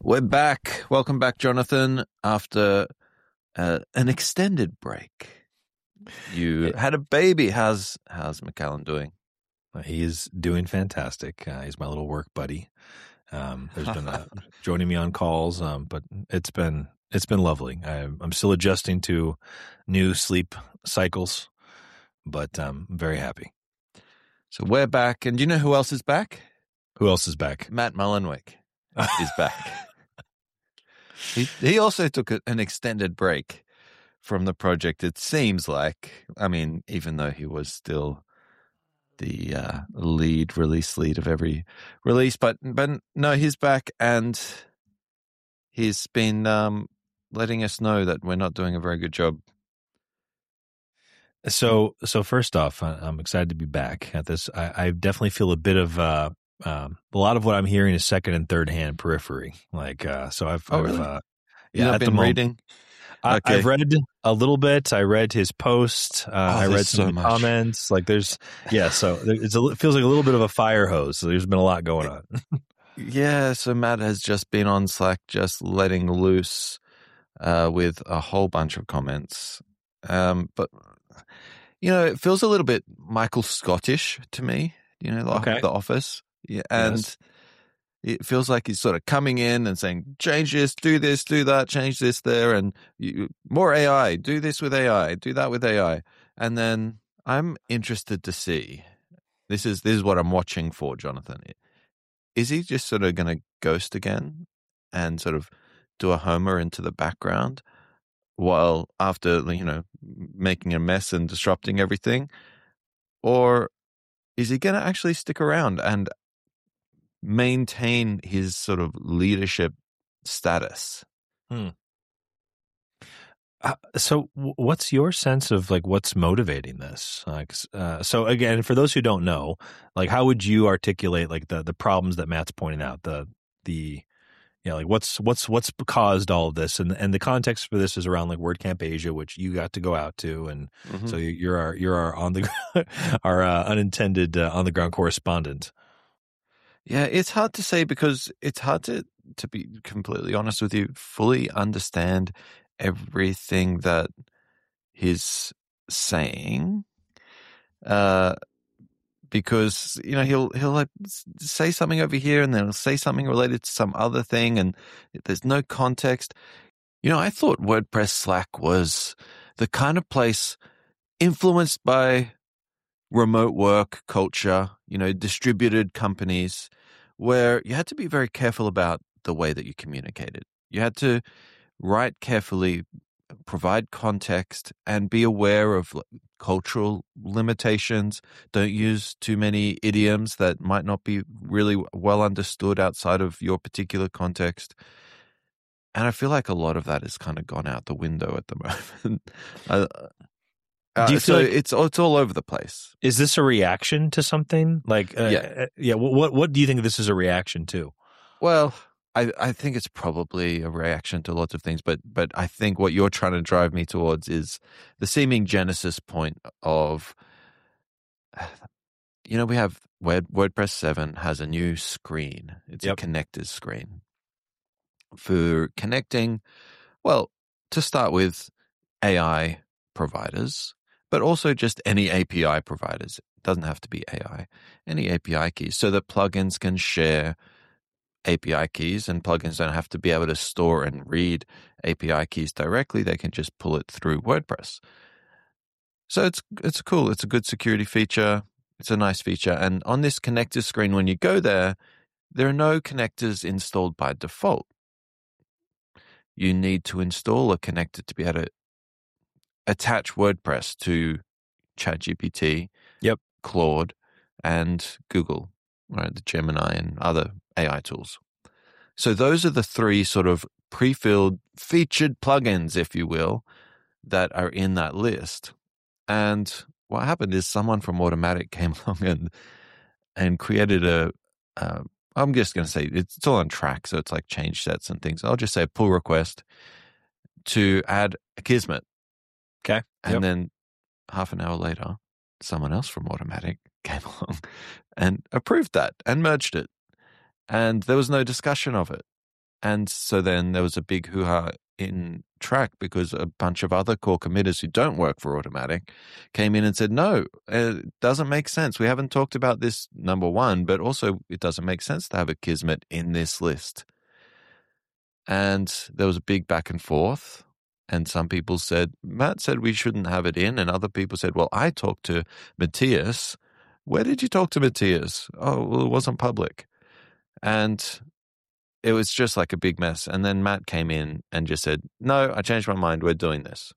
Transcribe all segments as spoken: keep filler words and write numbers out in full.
We're back. Welcome back, Jonathan, after uh, an extended break. You had a baby. How's how's McCallum doing? He is doing fantastic. Uh, he's my little work buddy. Um, there's been a, joining me on calls, um, but it's been it's been lovely. I, I'm still adjusting to new sleep cycles, but um, I'm very happy. So we're back, and do you know who else is back? Who else is back? Matt Mullenweg is back. He he also took a, an extended break from the project. It seems like, I mean, even though he was still the uh, lead release lead of every release, but but no, he's back, and he's been um, letting us know that we're not doing a very good job. So so first off, I'm excited to be back at this. I, I definitely feel a bit of uh, um, a lot of what I'm hearing is second and third hand periphery. Like uh, so, I've, Oh, I've really? uh, You've yeah, not at been the moment, reading? I, Okay. I've read a little bit. I read his post. Uh, Oh, I read there's some so of the much. comments. Like there's, yeah. So there- it's a, it feels like a little bit of a fire hose. So there's been a lot going on. Yeah, so Matt has just been on Slack, just letting loose uh, with a whole bunch of comments. Um, but you know, it feels a little bit Michael Scottish to me. You know, the, Okay. the Office. Yeah, and Yes. it feels like he's sort of coming in and saying, change this, do this, do that, change this there, and you, more A I, do this with A I, do that with A I. And then I'm interested to see, this is this is what I'm watching for, Jonathan. Is he just sort of going to ghost again and sort of do a Homer into the background while after, you know, making a mess and disrupting everything? Or is he going to actually stick around and maintain his sort of leadership status? Hmm. Uh, so w- what's your sense of like what's motivating this? Like, uh, so again, for those who don't know, like how would you articulate like the, the problems that Matt's pointing out, the, the, you know, like what's, what's, what's caused all of this? And, and the context for this is around like WordCamp Asia, which you got to go out to. And Mm-hmm. so you- you're our, you're our on the, our uh, unintended uh, on the ground correspondent. Yeah, it's hard to say because it's hard to, to be completely honest with you, fully understand everything that he's saying. Uh, because, you know, he'll, he'll like say something over here and then he'll say something related to some other thing and there's no context. You know, I thought WordPress Slack was the kind of place influenced by remote work culture, you know, distributed companies, where you had to be very careful about the way that you communicated. You had to write carefully, provide context, and be aware of cultural limitations. Don't use too many idioms that might not be really well understood outside of your particular context. And I feel like a lot of that has kind of gone out the window at the moment. uh, Uh, Do you feel so like- it's it's all over the place. Is this a reaction to something? Like, uh, Yeah. uh, yeah. What, what, what do you think this is a reaction to? Well, I, I think it's probably a reaction to lots of things, but but I think what you're trying to drive me towards is the seeming genesis point of, you know, we have Word, WordPress seven has a new screen. It's Yep. a connectors screen for connecting, well, to start with, A I providers, but also just any A P I providers. It doesn't have to be A I. Any A P I keys so that plugins can share A P I keys, and plugins don't have to be able to store and read A P I keys directly. They can just pull it through WordPress. So it's it's cool. It's a good security feature. It's a nice feature. And on this connector screen, when you go there, there are no connectors installed by default. You need to install a connector to be able to attach WordPress to ChatGPT, Yep. Claude, and Google, right? The Gemini and other A I tools. So those are the three sort of pre-filled featured plugins, if you will, that are in that list. And what happened is someone from Automatic came along and and created a, uh, I'm just going to say it's, it's all on track, so it's like change sets and things. I'll just say a pull request to add Akismet. Okay. And Yep. then half an hour later, someone else from Automatic came along and approved that and merged it. And there was no discussion of it. And so then there was a big hoo-ha in Track because a bunch of other core committers who don't work for Automattic came in and said, no, it doesn't make sense. We haven't talked about this, number one, but also it doesn't make sense to have Akismet in this list. And there was a big back and forth. And some people said, Matt said we shouldn't have it in. And other people said, well, I talked to Matthias. Where did you talk to Matthias? Oh, well, it wasn't public. And it was just like a big mess. And then Matt came in and just said, no, I changed my mind. We're doing this.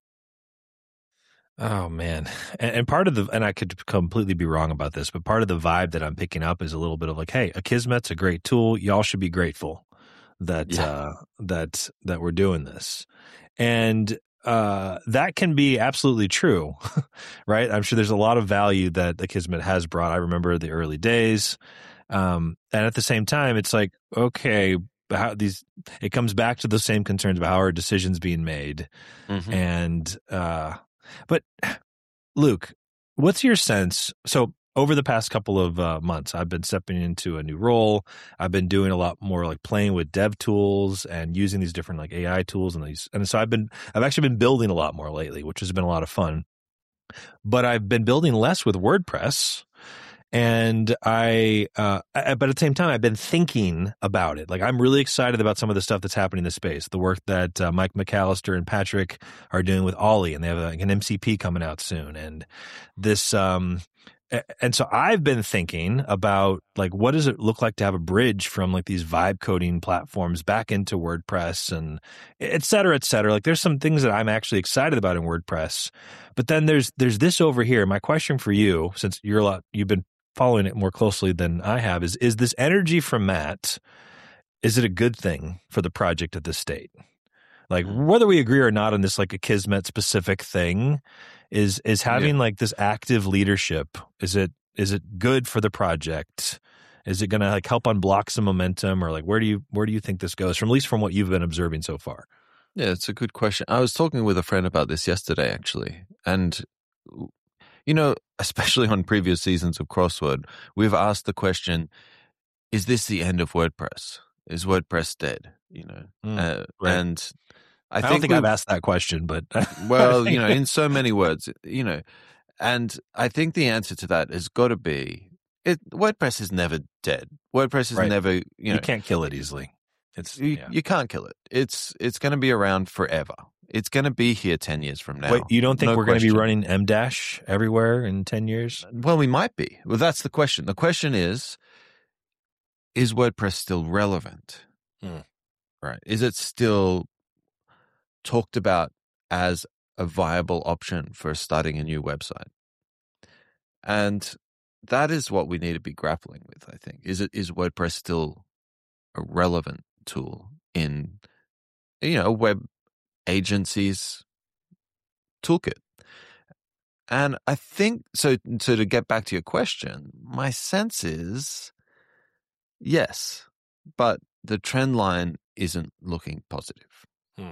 Oh, man. And, and part of the, and I could completely be wrong about this, but part of the vibe that I'm picking up is a little bit of like, hey, Akismet's a great tool. Y'all should be grateful that, yeah. uh, that, that we're doing this. And, uh, that can be absolutely true, right? I'm sure there's a lot of value that Akismet has brought. I remember the early days. Um, and at the same time, it's like, okay, how these, it comes back to the same concerns about how our decisions being made. Mm-hmm. And, uh, but Luke, what's your sense? So over the past couple of uh, months, I've been stepping into a new role. I've been doing a lot more like playing with dev tools and using these different like A I tools and these. And so I've been, I've actually been building a lot more lately, which has been a lot of fun, but I've been building less with WordPress. And I, uh, I, but at the same time, I've been thinking about it. Like, I'm really excited about some of the stuff that's happening in the space. The work that uh, Mike McAllister and Patrick are doing with Ollie, and they have like an M C P coming out soon. And this, um, and so I've been thinking about like, what does it look like to have a bridge from like these vibe coding platforms back into WordPress and et cetera, et cetera. Like, there's some things that I'm actually excited about in WordPress, but then there's, there's this over here. My question for you, since you're a lot, you've been following it more closely than I have, is, is this energy from Matt, is it a good thing for the project at this state? Like, whether we agree or not on this, like a Akismet specific thing, is, is having yeah. like this active leadership, is it, is it good for the project? Is it going to like help unblock some momentum, or like, where do you, where do you think this goes from, at least from what you've been observing so far? Yeah, it's a good question. I was talking with a friend about this yesterday, actually. And, you know, especially on previous seasons of Crossword, we've asked the question, is this the end of WordPress? Is WordPress dead? You know, mm, uh, right. and I, I think don't think I've asked that question, but well, you know, in so many words, you know, and I think the answer to that has got to be it. WordPress is never dead. WordPress is right. never, you know, you can't kill it easily. It's you, yeah. you can't kill it. It's it's going to be around forever. It's going to be here ten years from now. Wait, you don't think no we're going to be running M dash everywhere in ten years? Well, we might be. Well, that's the question. The question is, is WordPress still relevant? Hmm. Right. Is it still talked about as a viable option for starting a new website? And that is what we need to be grappling with, I think. Is it is WordPress still a relevant tool in, you know, web agencies toolkit? And I think so. So to get back to your question, my sense is yes, but the trend line isn't looking positive. Hmm.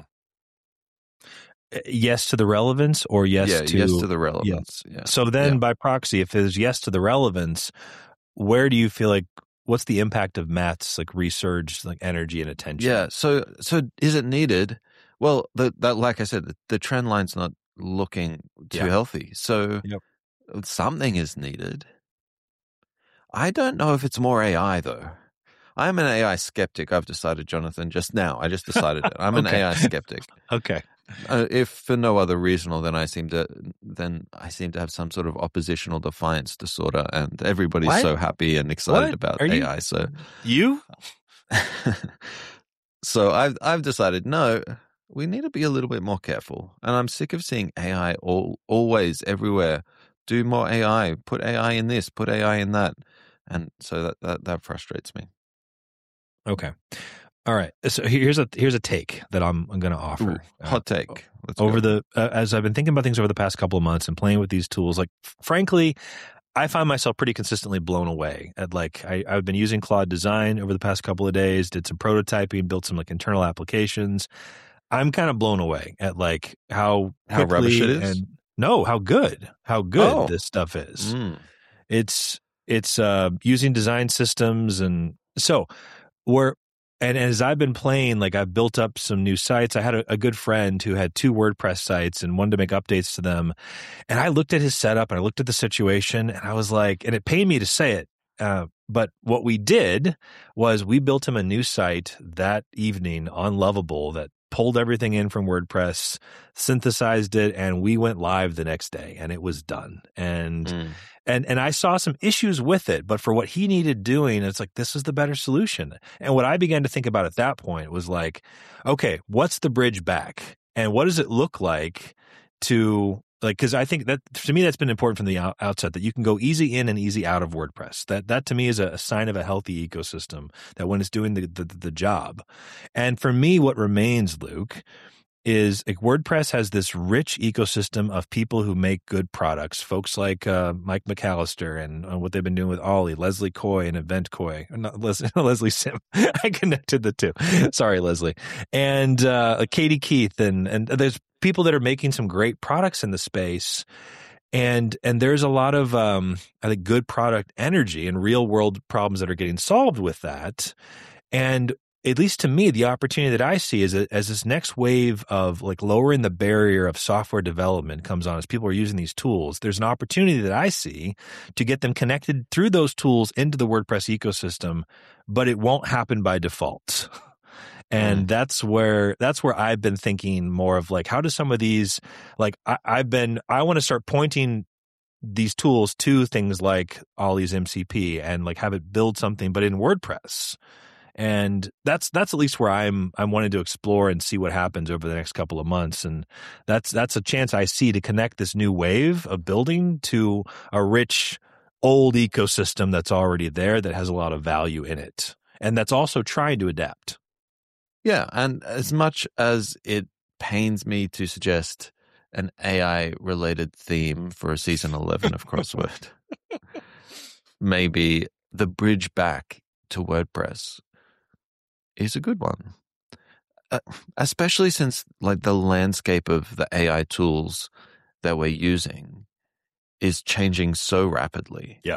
Yes to the relevance, or yes yeah, to yes to the relevance. Yes. Yeah. So then, yeah. by proxy, if there's yes to the relevance, where do you feel like, what's the impact of Matt's like resurged like energy and attention? Yeah. So so is it needed? Well, the, that like I said, the, the trend line's not looking too yeah. healthy. So yep. something is needed. I don't know if it's more A I though. I'm an A I skeptic. I've decided, Jonathan, just now. I just decided it. I'm okay. an A I skeptic. okay. Uh, if for no other reason, or then I seem to, then I seem to have some sort of oppositional defiance disorder, and everybody's what? so happy and excited what? about Are A I. You? So you? so I've I've decided no, we need to be a little bit more careful, and I'm sick of seeing A I all always everywhere. Do more A I. Put A I in this. Put A I in that, and so that that, that frustrates me. Okay. All right. So here's a here's a take that I'm, I'm going to offer. Ooh, hot take. Let's over go. the uh, as I've been thinking about things over the past couple of months and playing with these tools, like f- frankly, I find myself pretty consistently blown away at like I, I've been using Claude Design over the past couple of days, did some prototyping, built some like internal applications. I'm kind of blown away at like how how rubbish it is. And no, how good, how good oh. this stuff is. Mm. It's it's uh, using design systems, and so we're and as I've been playing, like I've built up some new sites. I had a, a good friend who had two WordPress sites and wanted to make updates to them. And I looked at his setup and I looked at the situation and I was like, and it pained me to say it. Uh, but what we did was we built him a new site that evening on Lovable that pulled everything in from WordPress, synthesized it, and we went live the next day and it was done. And mm. and and I saw some issues with it, but for what he needed doing, it's like, this is the better solution. And what I began to think about at that point was like, okay, what's the bridge back? And what does it look like to like, because I think that to me, that's been important from the out- outset that you can go easy in and easy out of WordPress. That that to me is a, a sign of a healthy ecosystem, that when it's doing the, the the job. And for me, what remains, Luke, is like WordPress has this rich ecosystem of people who make good products. Folks like uh, Mike McAllister and uh, what they've been doing with Ollie, Leslie Coy and Event Coy, or not Leslie, Leslie Sim. I connected the two. Sorry, Leslie. And uh, Katie Keith, and and there's people that are making some great products in the space. And and there's a lot of, um, I think, good product energy and real world problems that are getting solved with that. And at least to me, the opportunity that I see is as this next wave of like lowering the barrier of software development comes on, as people are using these tools, there's an opportunity that I see to get them connected through those tools into the WordPress ecosystem, but it won't happen by default. And mm. that's where that's where I've been thinking more of like, how do some of these, like I, I've been, I want to start pointing these tools to things like Ollie's M C P and like have it build something, but in WordPress. And that's that's at least where I'm I'm wanting to explore and see what happens over the next couple of months. And that's that's a chance I see to connect this new wave of building to a rich old ecosystem that's already there that has a lot of value in it. And that's also trying to adapt. Yeah, and as much as it pains me to suggest an A I-related theme for a season eleven of Crossword, maybe the bridge back to WordPress is a good one, uh, especially since like the landscape of the A I tools that we're using is changing so rapidly. Yeah.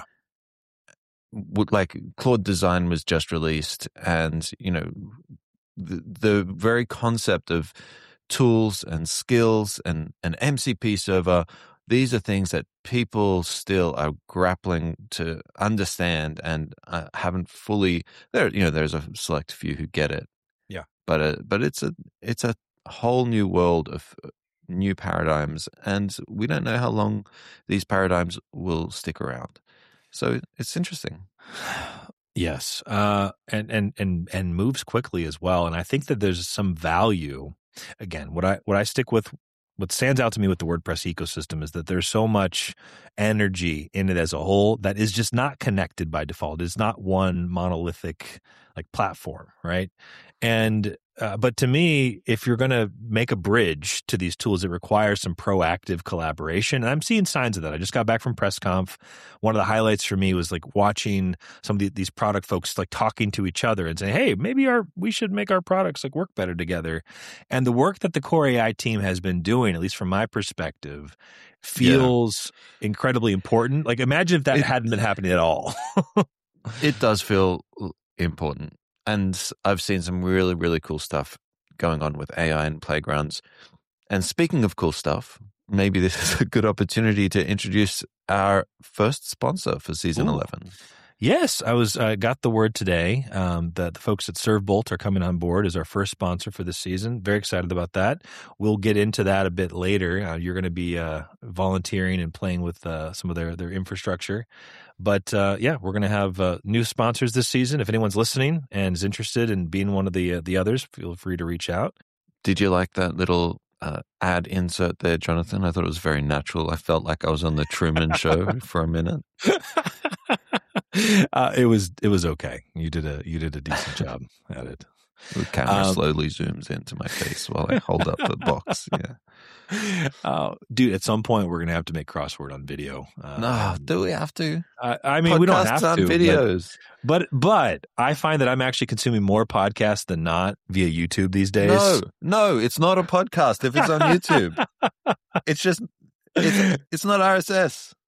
Like Claude Design was just released, and you know the, the very concept of tools and skills and an M C P server, these are things that people still are grappling to understand and uh, haven't fully. There, you know, there's a select few who get it. Yeah, but uh, but it's a it's a whole new world of new paradigms, and we don't know how long these paradigms will stick around. So it's interesting. Yes, uh, and and and and moves quickly as well. And I think that there's some value. Again, what I what I stick with. What stands out to me with the WordPress ecosystem is that there's so much energy in it as a whole that is just not connected by default. It's not one monolithic like platform, right? And uh, but to me, if you're going to make a bridge to these tools, it requires some proactive collaboration. And I'm seeing signs of that. I just got back from PressConf. One of the highlights for me was like watching some of the, these product folks like talking to each other and saying, "Hey, maybe our we should make our products like work better together." And the work that the Core A I team has been doing, at least from my perspective, feels yeah. incredibly important. Like imagine if that it, hadn't been happening at all. It does feel important. And I've seen some really, really cool stuff going on with A I and Playgrounds. And speaking of cool stuff, maybe this is a good opportunity to introduce our first sponsor for season Ooh. eleven. Yes, I was uh, got the word today um, that the folks at ServeBolt are coming on board as our first sponsor for this season. Very excited about that. We'll get into that a bit later. Uh, you're going to be uh, volunteering and playing with uh, some of their, their infrastructure. But uh, yeah, we're going to have uh, new sponsors this season. If anyone's listening and is interested in being one of the uh, the others, feel free to reach out. Did you like that little uh, ad insert there, Jonathan? I thought it was very natural. I felt like I was on the Truman Show for a minute. Uh, it was it was okay. You did a you did a decent job at it. The camera um, slowly zooms into my face while I hold up the box. Yeah, uh, dude. At some point, we're gonna have to make Crossword on video. Uh, no, do we have to? Uh, I mean, Podcasts we don't have on to. Videos, but, but but I find that I'm actually consuming more podcasts than not via YouTube these days. No, no, it's not a podcast if it's on YouTube. It's just it's it's not R S S.